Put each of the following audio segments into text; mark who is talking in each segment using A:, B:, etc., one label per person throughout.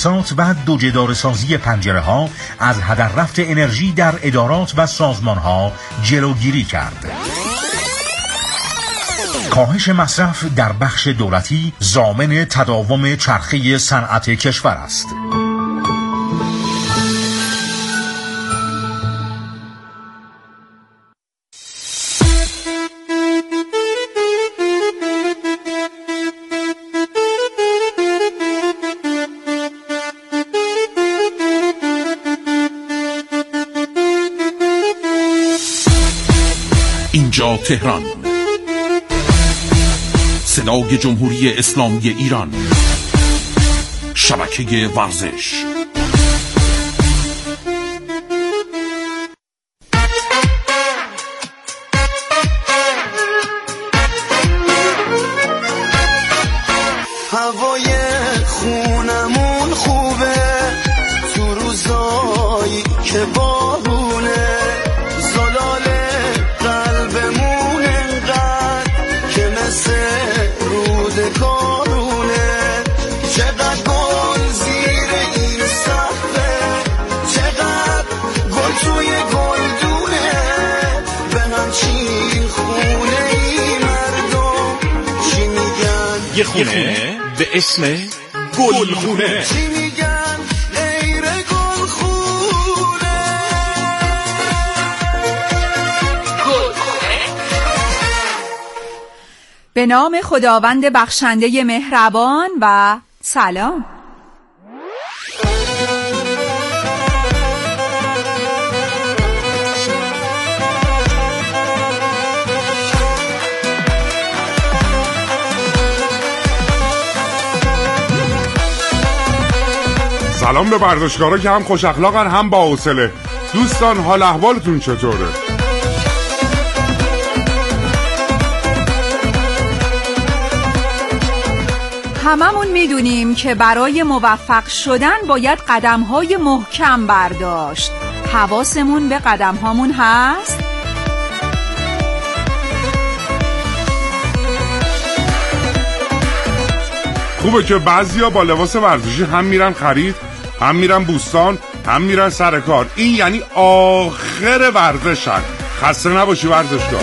A: اقساط و دوجدار سازی پنجره ها از هدر رفت انرژی در ادارات و سازمان ها جلوگیری کرد. کاهش مصرف در بخش دولتی ضامن تداوم چرخه صنعت کشور است.
B: اینجا تهران، صدای جمهوری اسلامی ایران، شبکه ورزش.
C: هوای خونمون خوبه تو روزایی که بارونه، زلال قلبمون انقدر که مثل رود کارونه. چقدر گل زیر این صفحه، چقدر گل توی گلدونه، به همچین خونه ای مردم چی میگن؟
B: یه خونه به اسم گلخونه.
C: چی میگن؟ غیر گلخونه.
D: به نام خداوند بخشنده مهربان و سلام.
E: سلام به ورزشکارا که هم خوش اخلاقن هم با حوصله. دوستان، حال احوالتون چطوره؟
D: هممون میدونیم که برای موفق شدن باید قدم‌های محکم برداشت. حواسمون به قدم‌هامون هست؟
E: خوبه که بعضیا با لباس ورزشی هم میرن خرید، هم میرن بوستان، هم میرن سر کار. این یعنی آخر ورزشن. خسته نباشی ورزشکار.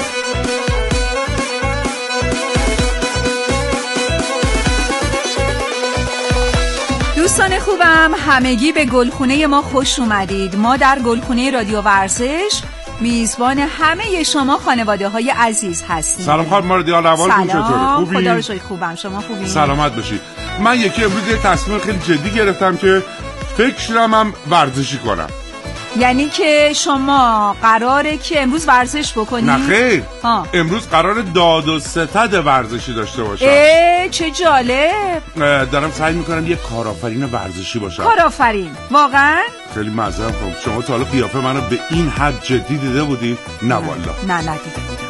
D: دوستان خوبم، همگی به گلخونه ما خوش اومدید. ما در گلخونه رادیو ورزش میزبان همه شما خانواده های عزیز هستیم.
E: سلام خانم ماردی، حال احوالتون چطوره؟ خوبی؟
D: خدا رو شکر خوبم. شما خوبی؟
E: سلامت باشید. من یکی امروز یه تصمیم خیلی جدی گرفتم که فکرم هم ورزشی کنم.
D: یعنی که شما قراره که امروز ورزش بکنید؟
E: نه خیر، امروز قراره داد و ستد ورزشی داشته باشم.
D: چه جالب.
E: دارم سعی میکنم یه کارآفرین ورزشی باشم.
D: کارآفرین؟ واقعا؟
E: خیلی معذرت میخوام. شما تا حالا قیافه منو به این حد جدی دیده بودید؟ نه والله.
D: نه دیده بودم.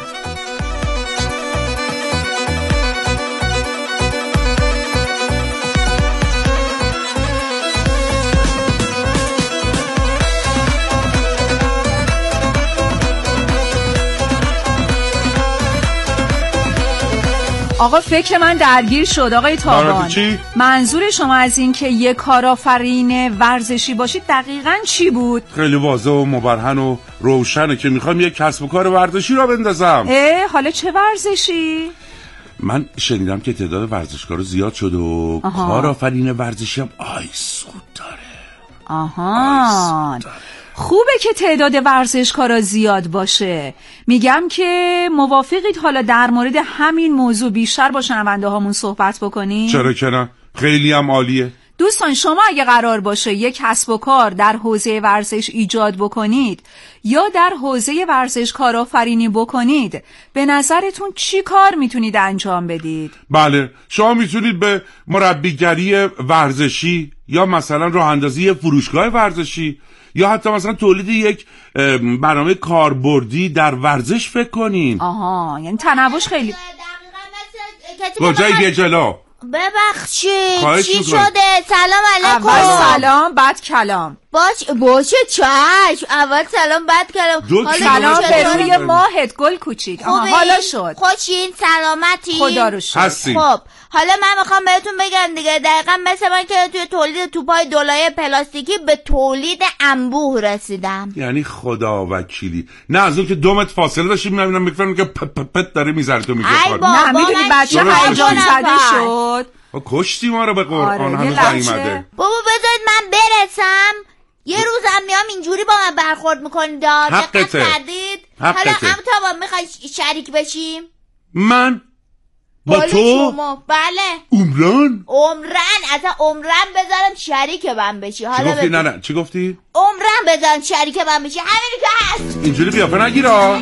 D: آقا فکر من درگیر شد آقای تابان.
E: چی؟
D: منظور شما از این که یک کارآفرین ورزشی باشید دقیقاً چی بود؟
E: خیلی واضح و مبرهن و روشنه که میخوام یک کسب و کار ورزشی را بندازم.
D: حالا چه ورزشی؟
E: من شنیدم که تعداد ورزشکارا زیاد شد و کارآفرین ورزشی هم سود داره.
D: خوبه که تعداد ورزشکارا زیاد باشه. میگم که موافقید حالا در مورد همین موضوع بیشتر با شنونده هامون صحبت بکنیم؟
E: چرا که نه؟ خیلی هم عالیه.
D: دوستان، شما اگه قرار باشه یک کسب و کار در حوزه ورزش ایجاد بکنید یا در حوزه ورزش کارآفرینی بکنید، به نظرتون چی کار میتونید انجام بدید؟
E: بله، شما میتونید به مربیگری ورزشی یا مثلا راه اندازی فروشگاه ورزشی یا حتی مثلا تولید یک برنامه کاربردی در ورزش فکر کنین.
D: یعنی تنوعش خیلی.
E: کجای بیا جلو؟
F: ببخشید چی شده؟ سلام علیکم.
D: اول سلام بعد کلام.
F: باشه چشم. اول سلام بعد کلام.
D: سلام به روی ماهت گل کوچیک. حالا شد.
F: خوشین؟ سلامتی؟
D: خدا رو شکر.
F: خب حالا من میخوام بهتون بگم دیگه، دقیقا مثل من که توی تولید توپای دولای پلاستیکی به تولید انبوه رسیدم.
E: یعنی خدا وکیلی. نه از اون که 2 متر فاصله داشتیم میبینم میفهمم که پت داره میذاره تو میگه
D: نه میدونی بچه هیجان زده شد.
E: کشتی ما رو به قرآن. هنوز نیومده.
F: بابا بذارید من برسم. یه روزم میام اینجوری با من برخورد میکنید. دقت کردید؟ حالا امتابا میخوای شریک بشیم؟
E: من با تو؟
F: بله. عمران اصلا عمران بذارم شریک من بشی.
E: چی گفتی؟ نه چی گفتی؟
F: عمران بذارم شریک من بشی. همینی که هست.
E: اینجوری بیافه نگیرا.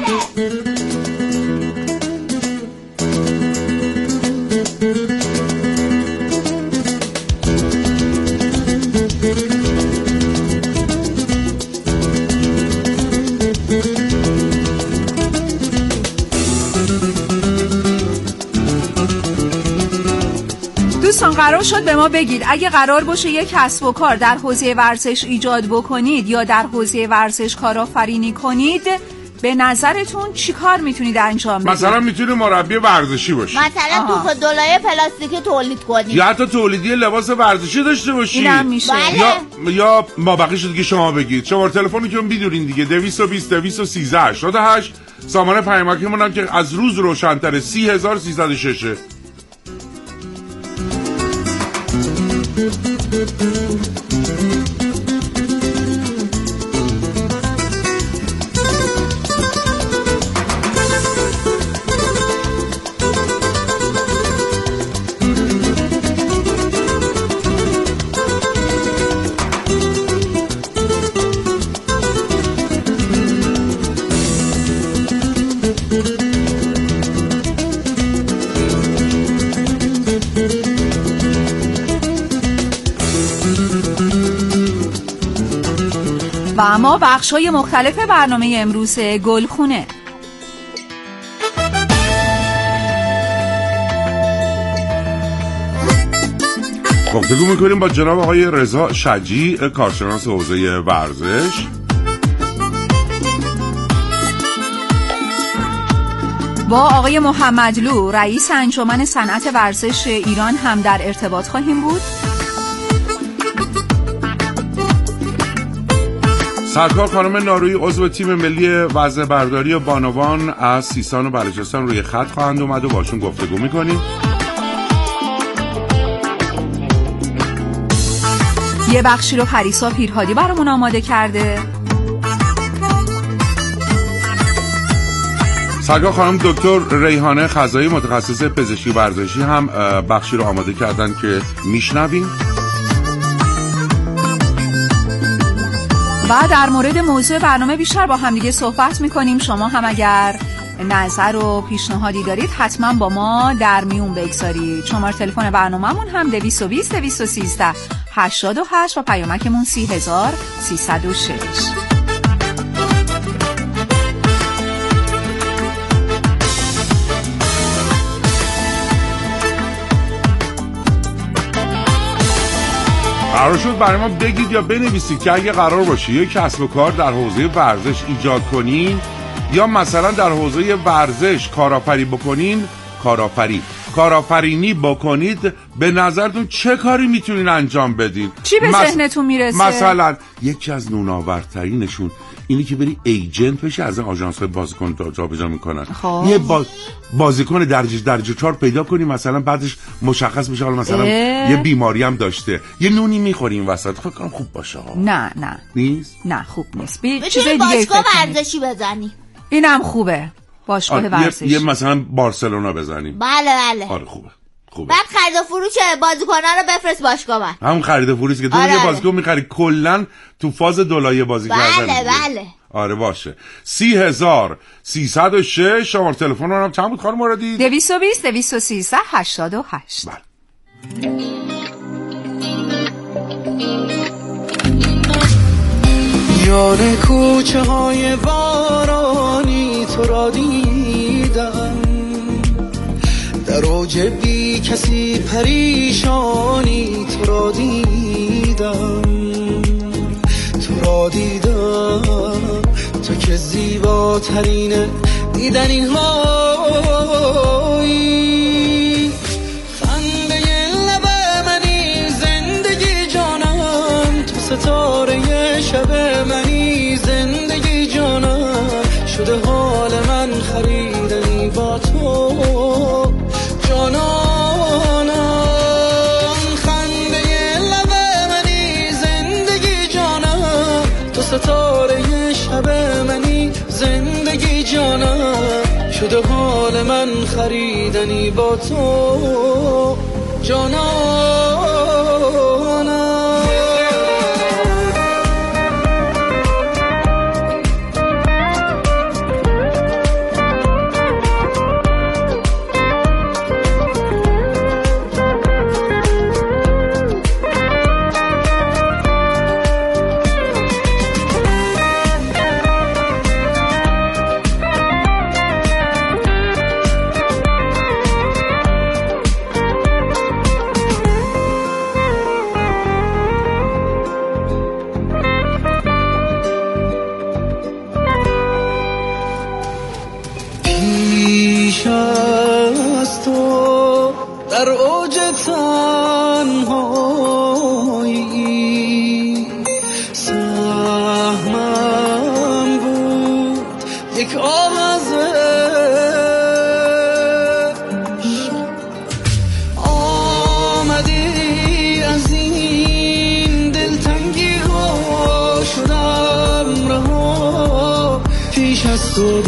D: دوستان قرار شد به ما بگید اگه قرار باشه یک کسب و کار در حوزه ورزش ایجاد بکنید یا در حوزه ورزش کارآفرینی کنید، به نظرتون چی کار میتونید انجام بدید؟
E: مثلا میتونید مربی ورزشی باشید،
F: مثلا توپ دلای پلاستیکی تولید کنید،
E: یا حتی تولیدی لباس ورزشی داشته باشید.
D: اینم میشه.
F: بله.
E: یا ما بقیش دیگه شما بگید. شماره تلفنی که میدونین دیگه 220 213 88. سامانه پیامکمون هم که از روز روشن‌تره 30306.
D: و اما بخش‌های مختلف برنامه امروز گلخونه.
E: گفتگو میکنیم با جناب آقای رضا شجی، کارشناس حوزه ورزش.
D: با آقای محمدلو رئیس انجمن صنعت ورزش ایران هم در ارتباط خواهیم بود.
E: سرکار خانم نارویی عضو تیم ملی وزنه برداری بانوان از سیستان و بلوچستان روی خط خواهند اومد و باشون گفتگو میکنیم.
D: یه بخشی رو پریسا پیرهادی برامون آماده کرده.
E: سرکار خانم دکتر ریحانه خزایی متخصص پزشکی ورزشی هم بخشی رو آماده کردن که میشنویم.
D: و در مورد موضوع برنامه بیشتر با هم دیگه صحبت میکنیم. شما هم اگر نظر و پیشنهادی دارید حتما با ما در میون بگذارید. شماره تلفن برنامه‌مون هم 220 213 88 و پیامکمون 30306.
E: قرار شد برای ما بگید یا بنویسید که اگه قرار باشه یک کسب و کار در حوزه ورزش ایجاد کنین یا مثلا در حوزه ورزش کارآفرینی بکنید، به نظرتون چه کاری میتونین انجام بدین؟
D: چی به ذهنتون میرسه؟
E: مثلا یکی از نوناورترینشون اینی که بری ایجنت بشی از این آژانس‌های بازیکن جابجا میکنن. یه بازیکن درجه 4 پیدا کنی، مثلا بعدش مشخص بشه حالا مثلا یه بیماری هم داشته، یه نونی میخوریم وسط. فکر کنم خوب باشه.
D: نه
E: نیست؟
D: نه خوب نیست.
F: چیز دیگه باشگاه ورزشی بزنی.
D: اینم خوبه. باشگاه ورزشی.
E: یه مثلا بارسلونا بزنیم.
F: بله.
E: آره خوبه.
F: بعد خرید و فروش بازیکن‌ها رو بفرست باشگاه من.
E: همون خرید و فروش که تو یه بازیکن می‌خری کلاً تو فاز دلایه بازی کردن.
F: بله.
E: آره باشه. 30306 شماره تلفن رو هم چند بود خانم مرادی؟
D: 220 213 88.
E: بله.
C: یار کوچه های بارانی تو را دیدم، در اوج بی کسی پریشانی تو را دیدم، تو که زیباترین دیدن این هایی، خنده شده حال من خریدنی با تو جانانم. در اوج تنهایی سهمم بود یک آوازش، آمدی از این دلتنگی ها شدم رها، پیش از تو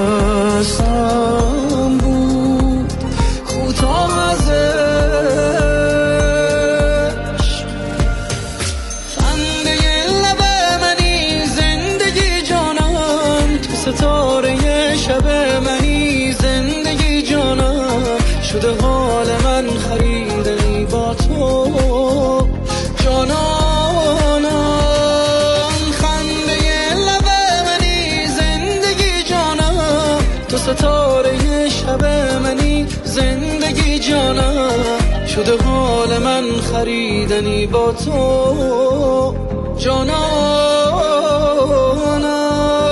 C: دستم بود کوتاه ستاره شب منی زندگی جانم، شده حال من خریدنی با تو جانانم. خنده لب منی زندگی جانم، تو ستاره شب منی زندگی جانم، شده حال من خریدنی با تو جانانم.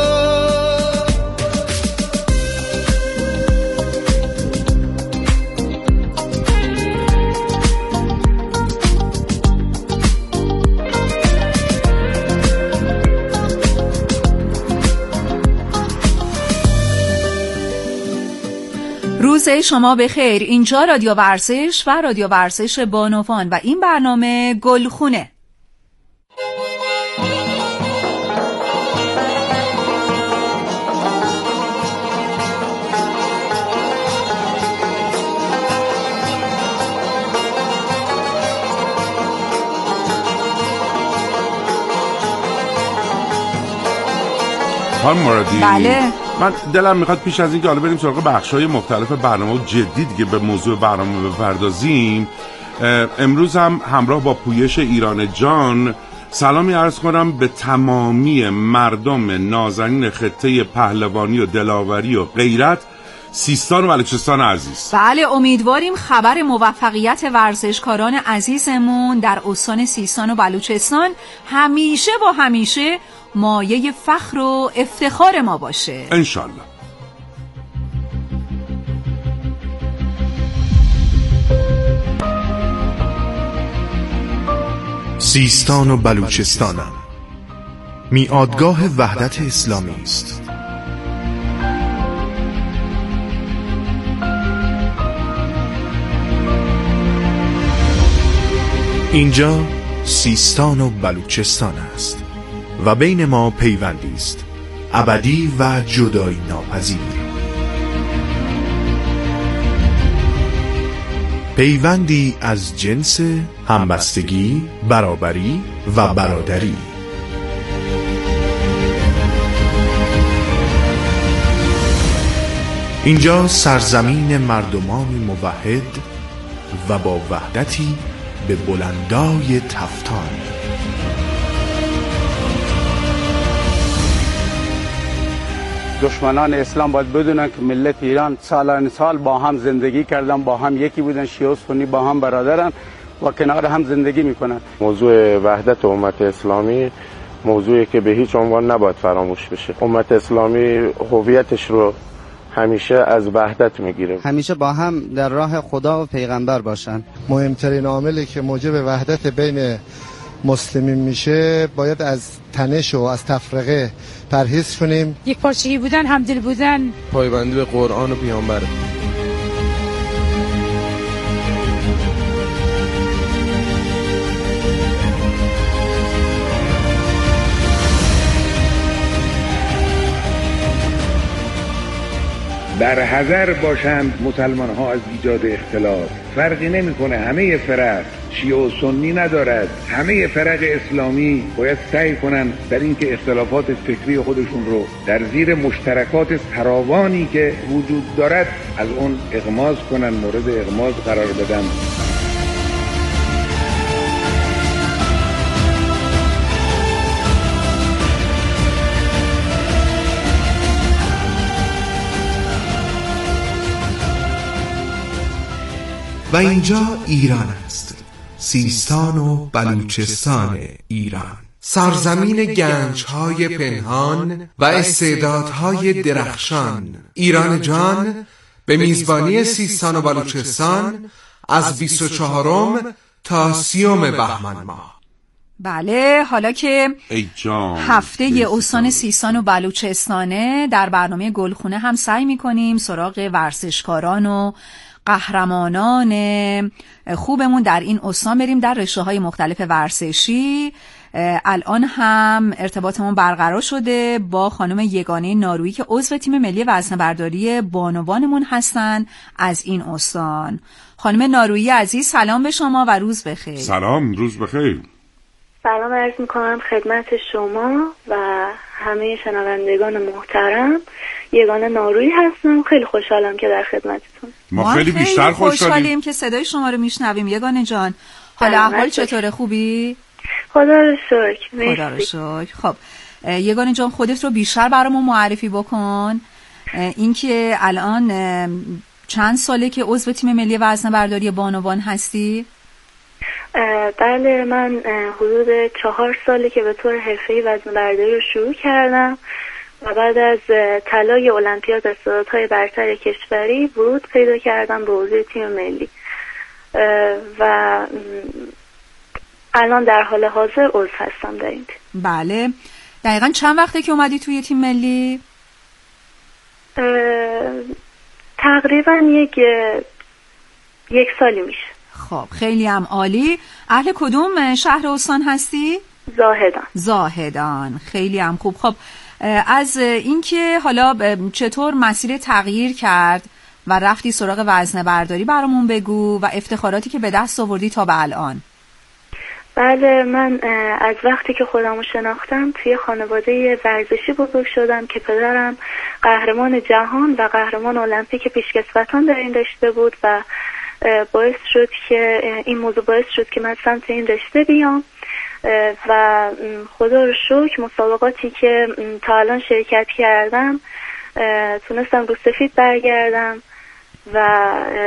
D: روز شما بخیر. اینجا رادیو ورزش و رادیو ورزش بانوان و این برنامه گلخونه.
E: خانم مرادی،
D: بله،
E: من دلم میخواد پیش از اینکه حالا بریم سراغ بخش‌های مختلف برنامه و جدی دیگه به موضوع برنامه بپردازیم، امروز هم همراه با پویش ایران جان سلامی عرض کنم به تمامی مردم نازنین خطه پهلوانی و دلاوری و غیرت سیستان و بلوچستان عزیز.
D: بله، امیدواریم خبر موفقیت ورزشکاران عزیزمون در استان سیستان و بلوچستان همیشه و همیشه مایه فخر و افتخار ما باشه
E: انشالله.
B: سیستان و بلوچستانم میادگاه وحدت اسلامی است. اینجا سیستان و بلوچستان است و بین ما پیوندی است ابدی و جدایی ناپذیر، پیوندی از جنس همبستگی، برابری و برادری. اینجا سرزمین مردمانی موحد و با وحدتی به بلندای تفتان.
G: دشمنان اسلام باید بدونن که ملت ایران سالان سال با هم زندگی کردن، با هم یکی بودن، شیعه و سنی با هم برادرن و کنار هم زندگی میکنن.
H: موضوع وحدت امت اسلامی موضوعی که به هیچ عنوان نباید فراموش بشه. امت اسلامی هویتش رو همیشه از وحدت میگیره،
I: همیشه با هم در راه خدا و پیغمبر باشن.
J: مهمترین عاملی که موجب وحدت بین مسلمین میشه باید از تنش و از تفرقه پرهیز کنیم.
K: یک پارچگی بودن، همدل بودن،
L: پایبندی به قرآن و پیامبر.
M: بر حذر باشند مسلمان ها از ایجاد اختلاف. فرقی نمیکنه، همه فرق شیعه و سنی ندارد، همه فرق اسلامی باید سعی کنن در اینکه اختلافات فکری خودشون رو در زیر مشترکات فراوانی که وجود دارد از اون اغماض کنن، مورد اغماض قرار بدن.
B: و اینجا ایران است، سیستان و بلوچستان ایران، سرزمین گنج‌های پنهان و استعدادهای درخشان. ایران جان به میزبانی سیستان و بلوچستان از 24 تا 30 بهمن ماه.
D: بله، حالا که هفته استان سیستان و بلوچستانه، در برنامه گلخونه هم سعی می‌کنیم سراغ ورزشکاران و قهرمانان خوبمون در این استان بریم در رشته‌های مختلف ورزشی. الان هم ارتباطمون برقرار شده با خانم یگانه نارویی که عضو تیم ملی وزنه‌برداری بانوانمون هستن از این استان. خانم نارویی عزیز، سلام به شما و روز بخیر.
E: سلام، روز بخیر.
N: سلام عرض میکنم خدمت شما و همه شنوندگان محترم. یگانه نارویی هستم، خیلی خوشحالم که در خدمتتون.
E: ما خیلی بیشتر خوشحالیم
D: که صدای شما رو میشنویم. یگانه جان، حالا احوال چطوره؟ خوبی؟
N: خدا رو شکر.
D: خدا رو شکر. خب یگانه جان، خودت رو بیشتر برامون معرفی بکن. اینکه الان چند ساله که عضو تیم ملی وزنه‌برداری بانوان هستی؟
N: بله، من حدود 4 ساله که به طور حرفه‌ای وزنه‌برداری رو شروع کردم و بعد از طلای المپیاد استعدادهای برتر کشوری ورود پیدا کردم به عضو تیم ملی و الان در حال حاضر عضو هستم در این تیم.
D: بله، دقیقاً چند وقته که اومدی توی تیم ملی؟
N: تقریباً یک سالی میشه.
D: خب خیلی هم عالی. اهل کدوم شهر استان هستی؟
N: زاهدان.
D: خیلی هم خوب. خب از اینکه حالا چطور مسیر تغییر کرد و رفتی سراغ وزنه‌برداری برامون بگو و افتخاراتی که به دست آوردی تا به الان.
N: بله، من از وقتی که خودم رو شناختم توی خانواده ورزشی بزرگ شدم که پدرم قهرمان جهان و قهرمان المپیک پیشکسوتان در این رشته بود و باعث شد که من سمت این رشته بیام و خدا رو شکر مسابقاتی که تا الان شرکت کردم تونستم رو سفید برگردم و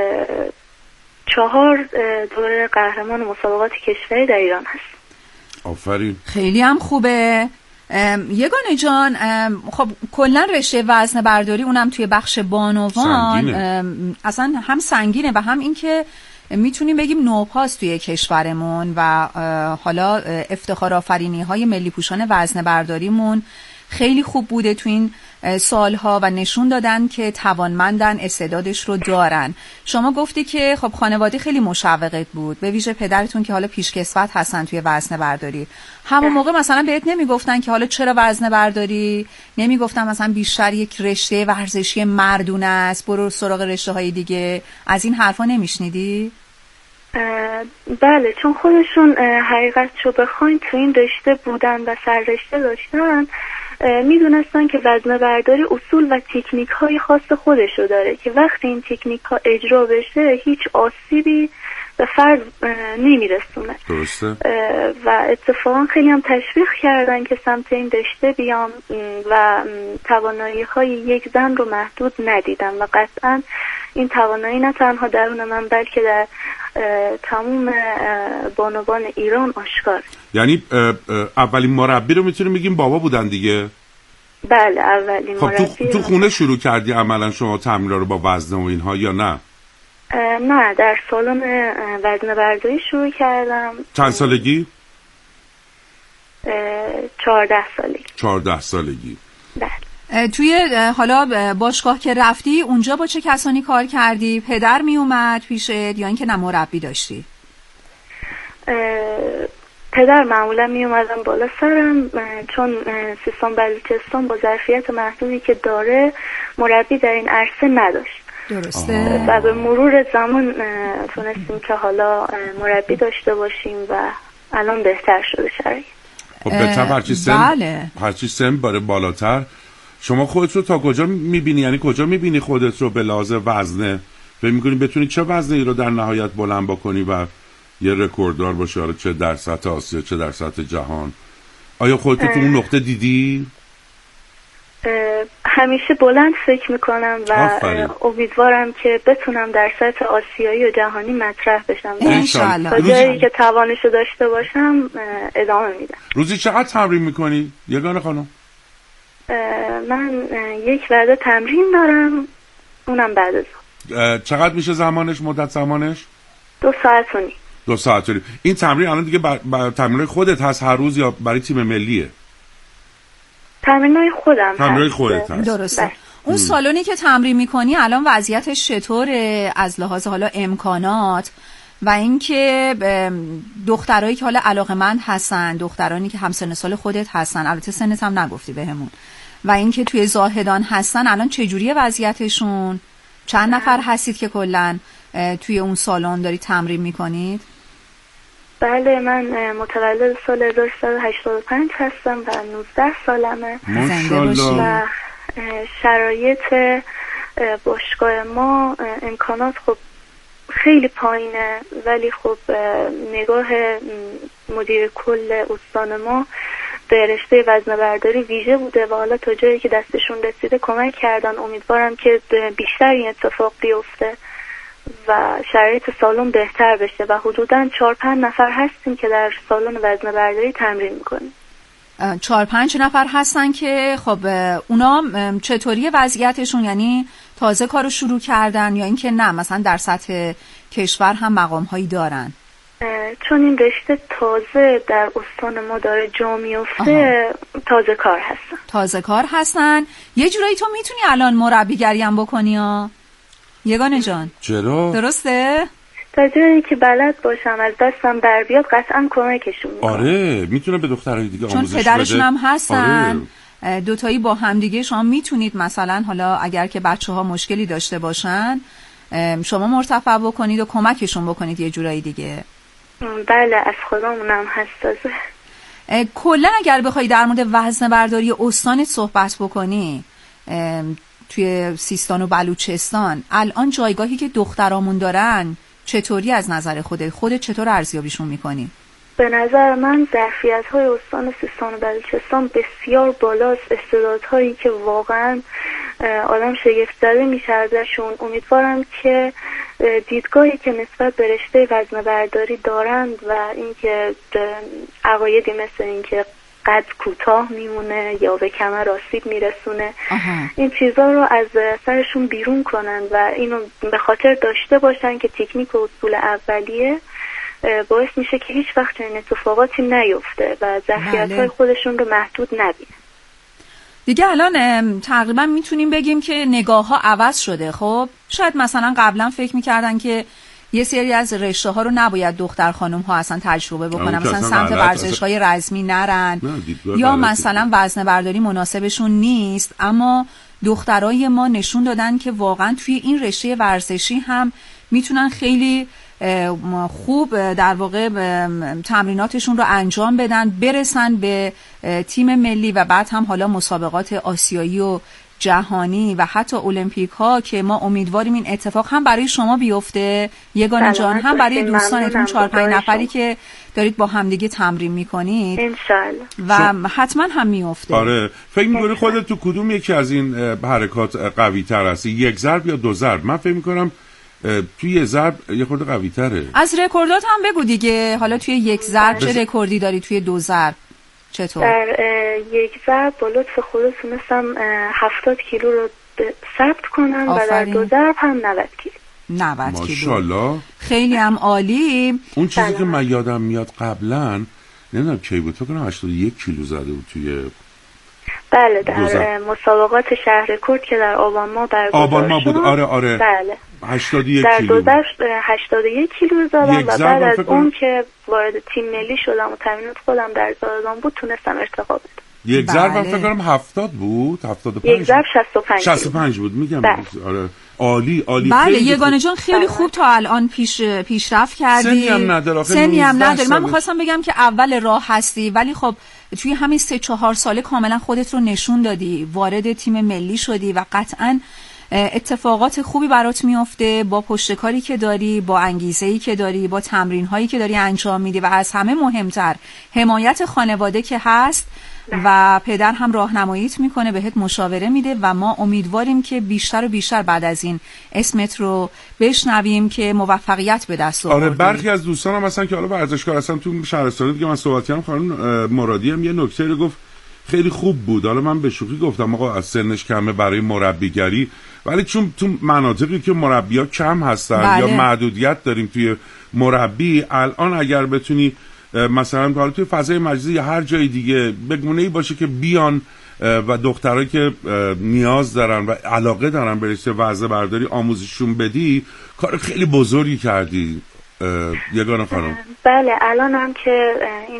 N: 4 دوره قهرمان مسابقات کشوری در ایران هست.
E: آفرین.
D: خیلی هم خوبه. یگانه جان، خب کلا رشته وزنه‌برداری اونم توی بخش بانوان اصلا هم سنگینه و هم اینکه میتونیم بگیم نوپاس توی کشورمون و حالا افتخار آفرینی های ملی پوشان وزنه‌برداریمون خیلی خوب بوده تو این سالها و نشون دادن که توانمندن، استعدادش رو دارن. شما گفتی که خب خانواده خیلی مشوقت بود، به ویژه پدرتون که حالا پیشکسوت هستن توی وزنه‌برداری. همون موقع مثلا بهت نمیگفتن که حالا چرا وزنه‌برداری؟ نمیگفتن مثلا بیشتر یک رشته ورزشی مردونه است، برو سراغ رشته‌های دیگه؟ از این حرفا نمیشنیدی؟
N: بله، چون خودشون حقیقتشو بخواین تو این رشته بودن و سررشته داشتن، میدونستن که وزنه‌برداری اصول و تکنیک های خاص خودشو داره که وقتی این تکنیک ها اجرا بشه هیچ آسیبی به فرد نمیرسونه.
E: درسته.
N: و اتفاقا خیلی هم تشویق کردن که سمت این رشته بیام و توانایی های یک زن رو محدود ندیدم و قطعا این توانایی نه تنها درون من بلکه در تمام بانوان ایران آشکار.
E: یعنی اولین مربی رو میتونیم بگیم بابا بودن دیگه؟
N: بله، اولین مربی.
E: تو خونه شروع کردی عملا شما تمرین‌ها رو با وزن و اینها یا نه؟
N: نه، در سالن وزنه‌برداری شروع کردم.
E: چند سالگی؟
N: 14 سالگی.
E: 14 سالگی.
N: بله.
D: توی حالا باشگاه که رفتی اونجا با چه کسانی کار کردی؟ پدر می اومد پیشت یا اینکه نه مربی داشتی؟
N: پدر معمولا می اومدن بالا سرم، چون سیستان بلوچستان با ظرفیت محدودی که داره مربی در این عرصه نداشت.
D: درسته.
N: و به مرور زمان تونستیم که حالا مربی داشته باشیم و الان بهتر شده شرایط.
E: خب به هرچی سن باره بالاتر شما خودت رو تا کجا میبینی؟ یعنی کجا میبینی خودت رو به لحاظ وزنه؟ فکر میکنی بتونی چه وزنی رو در نهایت بلند بکنی و یه رکورددار باشی، چه در سطح آسیا چه در سطح جهان؟ آیا خودت تو اون نقطه دیدی؟
N: همیشه بلند فکر میکنم و امیدوارم که بتونم در سطح آسیایی و جهانی مطرح بشم.
D: انشالله.
N: تا جایی که توانشو داشته باشم ادامه میدم.
E: روزی چقدر تمرین میکنی یگانه خانم؟
N: من یک وعده تمرین دارم، اونم بعد از
E: چقدر میشه زمانش، مدت زمانش؟
N: 2 ساعت و نیم.
E: 2 ساعت و نیم. این تمرین الان دیگه تمرین خودت هست هر روز یا برای تیم ملیه؟
N: تمرینای خودم هست.
E: تمرینای خودت هست.
D: درسته. اون سالونی که تمرین میکنی الان وضعیتش چطوره از لحاظ حالا امکانات و اینکه دخترایی که حالا علاقه‌مند هستن، دخترانی که همسن سال خودت هستن، البته سنت هم نگفتی بهمون، و اینکه توی زاهدان هستن الان چجوریه وضعیتشون؟ چند نفر هستید که کلا توی اون سالن داری تمرین میکنید؟
N: بله، من متولد سال 1385 هستم و 19 سالمه.
E: ماشاءالله.
N: و شرایط باشگاه ما امکانات خب خیلی پایینه، ولی خب نگاه مدیر کل استان ما به رشته وزنه برداری ویژه بوده و حالا تا جایی که دستشون رسیده کمک کردن. امیدوارم که بیشتر این اتفاق بیفته و شرایط سالن بهتر بشه و حدوداً 4-5 نفر هستیم که در سالن وزنه برداری تمرین میکنیم.
D: 4-5 نفر هستن که خب اونا چطوری وضعیتشون؟ یعنی تازه کارو شروع کردن یا اینکه نه مثلا در سطح کشور هم مقام هایی دارن؟
N: چون این رشته تازه در استان ما داره جا میفته، تازه کار هستن. یه جورایی تو میتونی الان مربیگری هم بکنی ها یگانه جان؟
E: چرا؟
D: درسته؟
N: تا جایی که بلد باشم از دستم در بیاد قطعا کمکشون میکنم.
E: آره میتونه به دخترای دیگه آموزش بده،
D: چون پدرشون هم هستن. آره. دوتایی با هم دیگه شما میتونید مثلا حالا اگر که بچه‌ها مشکلی داشته باشن شما مرتفع بکنید و کمکشون بکنید یه جورایی دیگه.
N: بله از خودمونم هست.
D: کلا اگر بخوای در مورد وزنه برداری استانت صحبت بکنی توی سیستان و بلوچستان، الان جایگاهی که دخترامون دارن چطوری از نظر خودت چطور ارزیابیشون میکنی؟
N: به نظر من ظرفیت‌های استان سیستان و بلوچستان بسیار بالاست، استعدادهایی که واقعا آدم شگفت زده میشه ازشون. امیدوارم که دیدگاهی که نسبت به رشته وزنه برداری دارند و اینکه عقایدی مثل اینکه قد کوتاه میمونه یا به کمر آسیب میرسونه، این چیزا رو از سرشون بیرون کنن و اینو به خاطر داشته باشن که تکنیک و اصول اولیه باعث میشه که هیچ وقت این اتفاقاتی نیفته و ظرفیت‌های خودشون رو محدود نبینن.
D: دیگه الان تقریبا میتونیم بگیم که نگاه ها عوض شده. خب شاید مثلا قبلا فکر میکردن که یه سری از رشته ها رو نباید دختر خانم ها اصلا تجربه بکنن، مثلا سمت ورزش‌های رزمی نرن یا مثلا وزنه برداری مناسبشون نیست، اما دخترای ما نشون دادن که واقعا توی این رشته ورزشی هم میتونن خیلی خوب در واقع تمریناتشون رو انجام بدن، برسن به تیم ملی و بعد هم حالا مسابقات آسیایی و جهانی و حتی المپیک ها که ما امیدواریم این اتفاق هم برای شما بیفته یگانه جان، هم برای دوستانتون 4-5 نفری که دارید با همدیگه تمرین میکنید
N: انشالله
D: و حتما هم میفته.
E: آره فکر میکنی خودت تو کدوم یکی از این حرکات قوی تر هستی، یک ضرب یا 2 ضرب؟ من فکر میکنم توی 1 ضرب یه خورده قوی تره.
D: از رکوردات هم بگو دیگه، حالا توی 1 ضرب چه رکوردی داری، توی 2 ضرب چطور؟
N: در 1 ضرب با لطف خدا تونستم 70 کیلو رو ثبت کنم و در 2 ضرب هم 90 کیلو.
D: 90 کیلو
E: ماشاءالله،
D: خیلی هم عالی.
E: اون چیزی که من یادم میاد قبلا نمیدونم کی بود، فکر کنم 81 کیلو زده بود توی
N: بله در مسابقات شهر کرد که در آبان ماه برگزار
E: بود. آره
N: بله
E: 81
N: در
E: کیلو
N: در 81 کیلو زدم و بعد از اون که وارد تیم ملی شدم و تمرینات خودم در زادان بود تونستم ارتقا بدم.
E: یک ضرب فکر کنم 70 بود 75
N: یک ضرب
E: 65 بود میگم. آره عالی
D: بله یگانه جان خیلی خوب تا الان پیشرفت کردی.
E: سنی هم نداره.
D: من می‌خواستم بگم که اول راه هستی ولی خب توی همین 3-4 ساله کاملا خودت رو نشون دادی، وارد تیم ملی شدی و قطعاً اتفاقات خوبی برات میفته با پشتکاری که داری، با انگیزه‌ای که داری، با تمرین‌هایی که داری انجام میدی و از همه مهمتر حمایت خانواده که هست و پدر هم راهنماییت میکنه، بهت مشاوره میده و ما امیدواریم که بیشتر و بیشتر بعد از این اسمت رو بشنویم که موفقیت به دست آوردی.
E: آره برخی از دوستانم مثلا که حالا ورزشکار هستن تو شهرستان دیگه من صحبت کردم، خانم مرادی هم یه نکته رو گفت خیلی خوب بود. حالا من به شوخی گفتم آقا از سنش کمه برای مربیگری، ولی چون تو مناطقی که مربی‌ها کم هستن یا محدودیت داریم توی مربی، الان اگر بتونی مثلا حالا توی فضای مجازی یا هر جای دیگه بگونه‌ای باشه که بیان و دخترایی که نیاز دارن و علاقه دارن به رشته وزنه برداری آموزششون بدی، کار خیلی بزرگی کردی یگانه خانم.
N: بله الان هم که این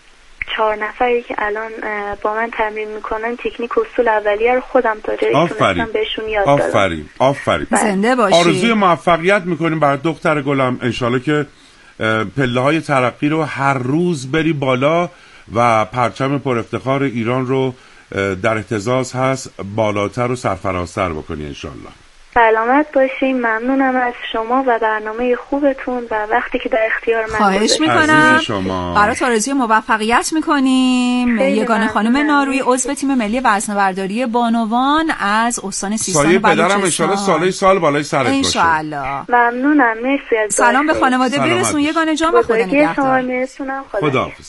N: 4 نفری که الان با من تمرین میکنن تکنیک اصول اولیه رو خودم تا جایی تونستم بهشون یاد دادم.
E: آفرین.
D: زنده باشی.
E: آرزوی موفقیت میکنیم برای دختر گلم، انشالله که پله های ترقی رو هر روز بری بالا و پرچم پر افتخار ایران رو در اهتزاز هست بالاتر و سرفرازتر بکنی انشالله.
N: سلامت باشین. ممنونم از شما و برنامه خوبتون و وقتی که در اختیار من
D: خواهش میکنم. برات آرزوی موفقیت میکنیم. یگانه خانم نارویی عضو تیم ملی وزنه برداری بانوان از استان سیستان و بلوچستان.
E: پدرم انشالله سال بالای سرت باشه.
D: انشالله.
N: ممنونم. مرسی از
D: سلام به خانواده برسون یگانه جان. خدا نگهدار.
E: خداحافظ.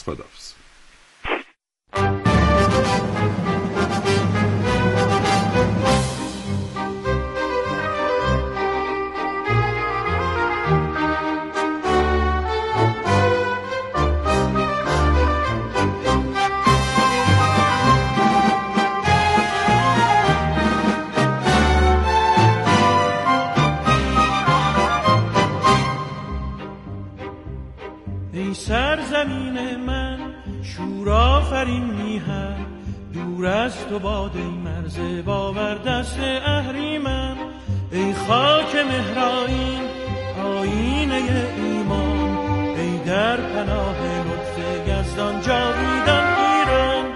O: سرزمین من شور آفرین میهن، دور از تو باد ای مرز باور دست اهریمن. ای خاک مهرائین آینه ایمان، ای در پناه لطف یزدان جاویدان ایران.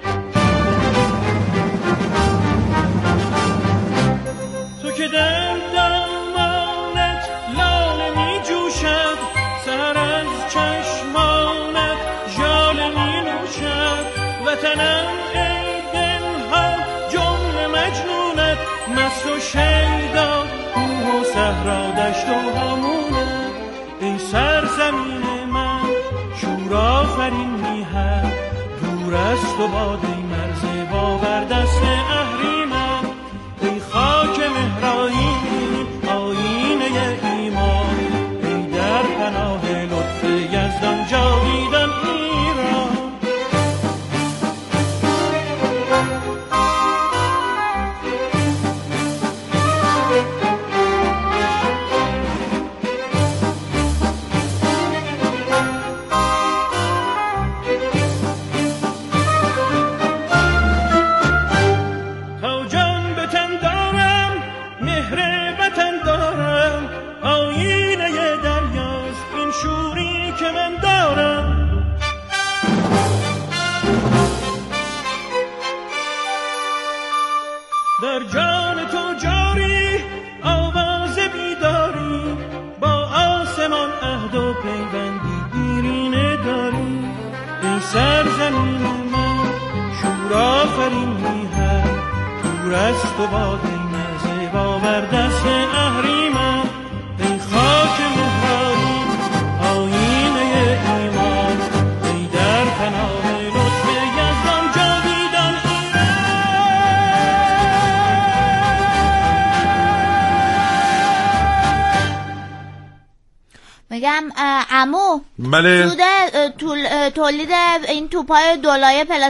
O: تو که در دامانت لاله می جوشد، سر از چشمانت ژاله می نوشد. وطنم ای دلها جمله مجنونت، مست و شیدا کوه و صحرا دشت و هامونت. ای سرزمین من شور آفرین میهن، دور از تو باد ای مرز باور دست اهریمن. ای خاک مهرائین آینه ایمان، ای در پناه لطف یزدان جاویدان ایران. تا جان به تن دارم مهر وطن دارم، آینه دریاست این شوری که من دارم. در جان تو جاری آواز بیداری، با آسمان عهد و پیوندی دیرینه داری. ای سرزمین من شور آفرین میهن، دور از تو باد ای مرز باور دست اهریمن. ای خاک مهرائین آینه ایمان، ای در پناه لطف یزدان جاویدان ایران.
F: میگم عمو
E: بله
F: تولید این توپای دولایه